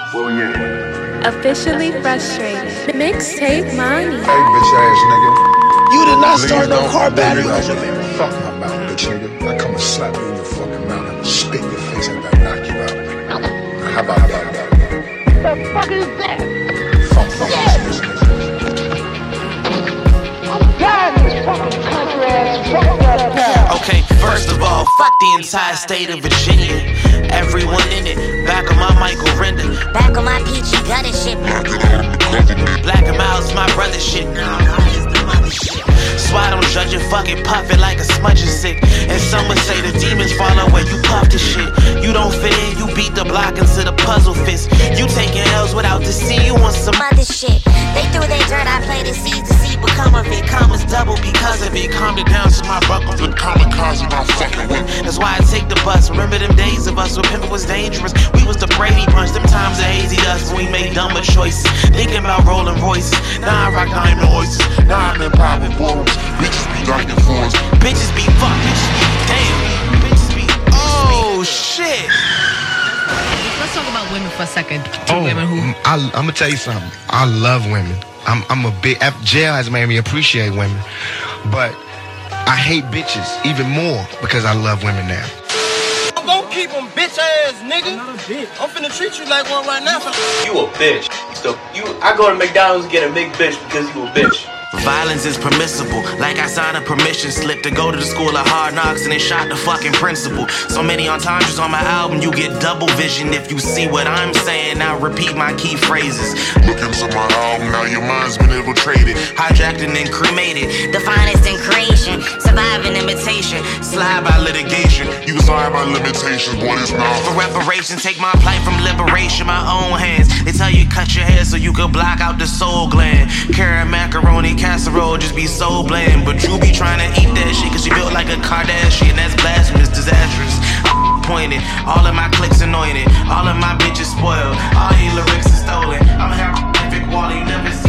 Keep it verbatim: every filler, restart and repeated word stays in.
Well, yeah. Officially frustrated. Mixtape money. Hey, bitch ass nigga. You did not start no car battery. You don't make me fuck my mouth, bitch nigga. I come and slap you in your fucking mouth and spit in your face and then knock you out. Now, how about, how about, how about? What the fuck is that? Fuck, fuck, yes. this nigga. I'm tired of this fucking country ass fucked up town. Okay, first of all, fuck the entire state of Virginia. Everyone in it, back on my Michael Render. Back on my peachy gutter shit. Black and Miles, my brother shit. So I don't judge you, fucking puff it like a smudge is sick. And some would say the demons follow where you puff the shit. You don't fit in, you beat the block into the puzzle fist. You taking L's without the C, you want some other shit. They threw their dirt, I played the seeds to see become of it. Commas double because of it. Calmed it down so my buckle. The kamikaze my fucking with. That's why I take the bus. Remember them days of us when pimpin' was dangerous. We was the Brady Bunch. Them times of hazy dust when we made dumber choices. Thinking about rolling Royces. Now I rock diamond oysters. Now I'm in private forums. Bitches be dying for us. Bitches be fucking. Damn. Bitches be. Oh shit. Let's talk about women for a second. Two Oh, women who. I, I'm gonna tell you something. I love women. I'm, I'm a big. Jail has made me appreciate women, but I hate bitches even more because I love women now. I'm gonna keep them bitch ass nigga. I'm not a bitch. I'm finna treat you like one right now. You a bitch. So you, I go to McDonald's and get a McBitch because you a bitch. Violence is permissible, like I signed a permission slip to go to the school of hard knocks and they shot the fucking principal. So many entendres on my album, you get double vision if you see what I'm saying. Now repeat my key phrases. Look into my album, now your mind's been infiltrated. Hijacked and then cremated. The finest in creation, surviving imitation. Slide by litigation. You slide by limitations, boy, it's not. For reparations, take my plight from liberation, my own hands. They tell you cut your hair so you can block out the soul gland. Carrot macaroni casserole just be so bland. But you be trying to eat that shit cause you built like a Kardashian. That's blasphemous, disastrous. I'm pointed, all of my clicks anointed. All of my bitches spoiled, all your lyrics are stolen. I'm a horrific wall you never see.